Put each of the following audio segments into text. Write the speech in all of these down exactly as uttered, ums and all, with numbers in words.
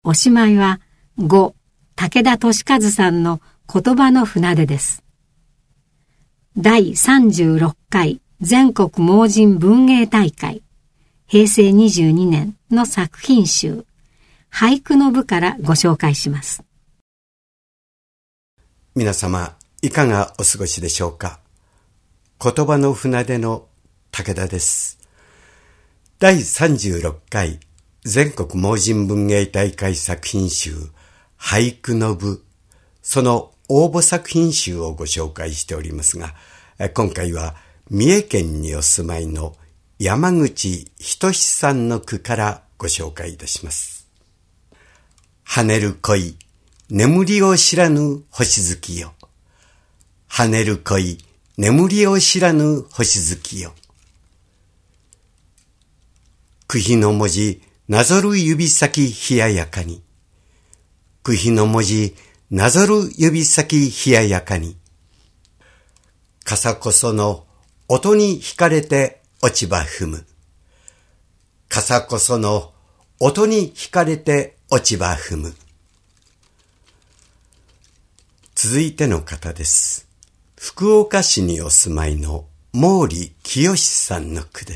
おしまいはご武田俊和さんの言葉の船出です。だいさんじゅうろっかい全国盲人文芸大会へいせいにじゅうにねんの作品集俳句の部からご紹介します。 皆様いかがお過ごしでしょうか。言葉の船出の武田です。だいさんじゅうろっかい全国盲人文芸大会作品集俳句の部、その応募作品集をご紹介しておりますが、今回は三重県にお住まいの山口仁さんの句からご紹介いたします。跳ねる恋、眠りを知らぬ星月よ。跳ねる恋、眠りを知らぬ星月よ。釘の文字、なぞる指先冷ややかに。釘の文字、なぞる指先冷ややかに。傘こその音に惹かれて落ち葉踏む。傘こその音に惹かれて落ち葉踏む。続いての方です。福岡市にお住まいの毛利清さんの句です。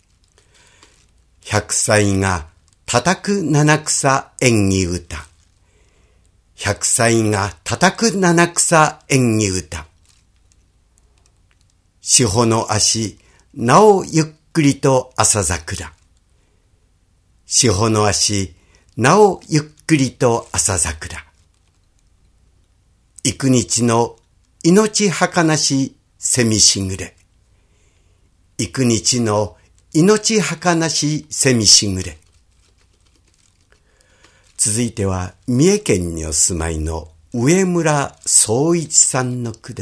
百歳が叩く七草縁起歌。百歳が叩く七草縁起歌。四歩の足、なおゆっくりと朝桜。四歩の足、なおゆっくりと朝桜。幾日の命儚し蝉しぐれ。幾日の命儚し蝉しぐれ。続いては三重県にお住まいの上村宗一さんの句です。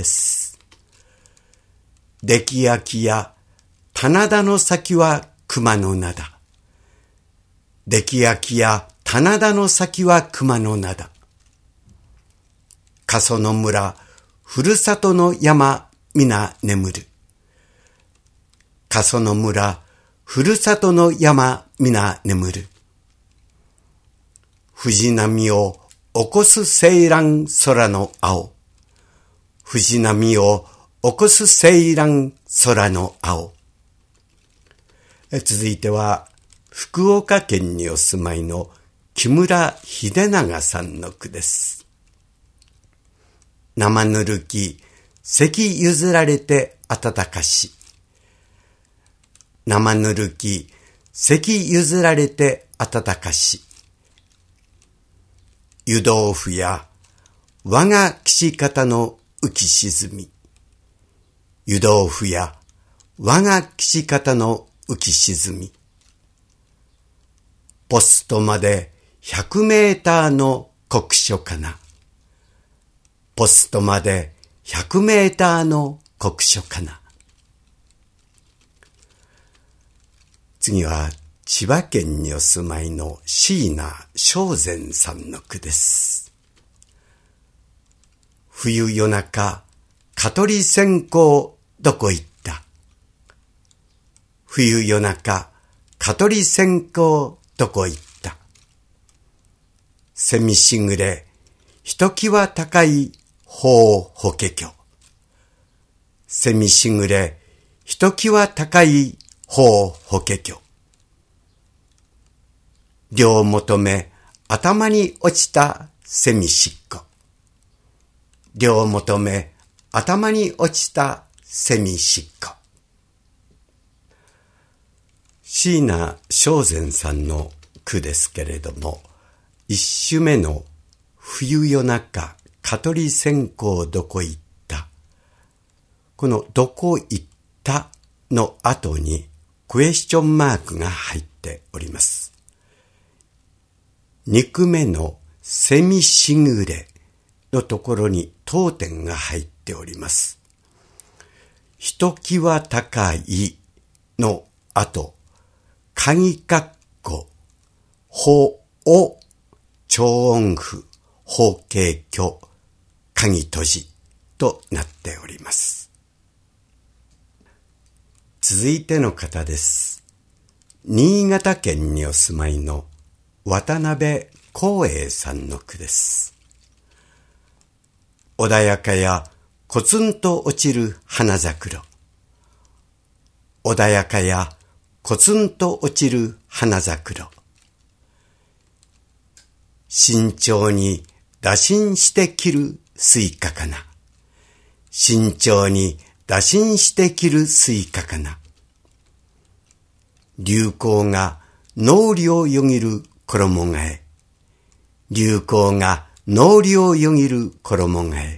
出来焼きや棚田の先は熊の灘。出来焼きや棚田の先は熊の灘。過疎の村、ふるさとの山、皆眠る。過疎の村、ふるさとの山、皆眠る。藤波を起こす青蘭空の青。藤波を起こす青蘭空の青。続いては福岡県にお住まいの木村秀長さんの句です。生ぬるき席譲られて暖かし。生ぬるき席譲られて暖かし。湯豆腐や我が岸方の浮き沈み。湯豆腐や我が岸方の浮き沈み。ポストまでひゃくメーターの酷暑かな。ポストまでひゃくメーターの酷暑かな。次は千葉県にお住まいの椎名正禅さんの句です。冬夜中、蚊取り線香どこ行った。冬夜中、蚊取り線香どこ行った。蝉しぐれ、ひときわ高いほう法華経。蝉しぐれ、ひときわ高いほう法華経。両求め、頭に落ちた蝉しっこ。両求め、頭に落ちた蝉しっこ。椎名正禅さんの句ですけれども、一首目の冬夜中、蚊取り線香どこ行った。このどこ行ったの後にクエスチョンマークが入っております。二句目の蝉しぐれのところに当点が入っております。ひときわ高いの後、鍵括弧、ほお、超音符、法華経、鍵閉じとなっております。続いての方です。新潟県にお住まいの渡辺光栄さんの句です。穏やかやコツンと落ちる花桜。穏やかやコツンと落ちる花桜。慎重に打診して切るスイカかな。慎重に打診して切るスイカかな。流行が脳裏をよぎる衣替え。流行が脳裏をよぎる衣替え。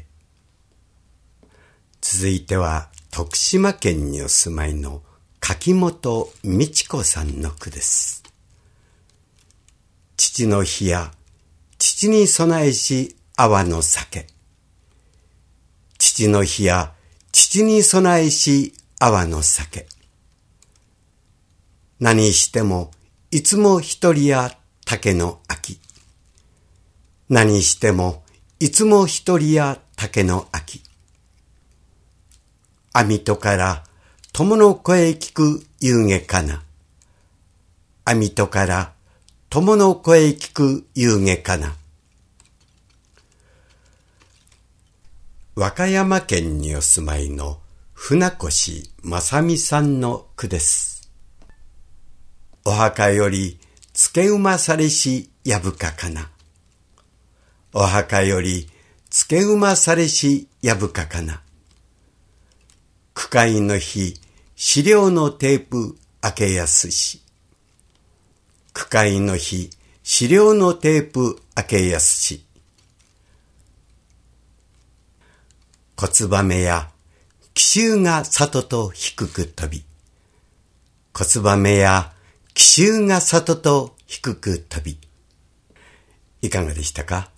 続いては徳島県にお住まいの柿本美智子さんの句です。父の日や父に備えし泡の酒。父の日や父に備えし泡の酒。何してもいつも一人や竹の秋。何してもいつも一人や竹の秋。網戸から友の声聞く夕げかな。網戸から友の声聞く夕げかな。和歌山県にお住まいの船越正美さんの句です。お墓よりつけ馬されしやぶかかな。お墓よりつけ馬されしやぶかかな。句会の日、資料のテープ開けやすし。句会の日、資料のテープ開けやすし。小燕や奇襲が里と低く飛び。小燕や奇襲が里と低く飛び。いかがでしたか？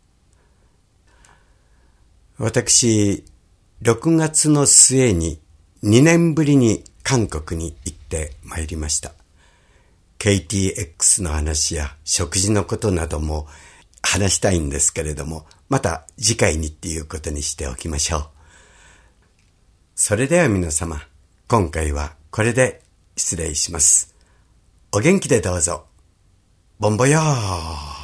私、ろくがつの末ににねんぶりに韓国に行ってまいりました。ケーティーエックス の話や食事のことなども話したいんですけれども、また次回にっていうことにしておきましょう。それでは皆様、今回はこれで失礼します。お元気でどうぞ。ボンボヨー。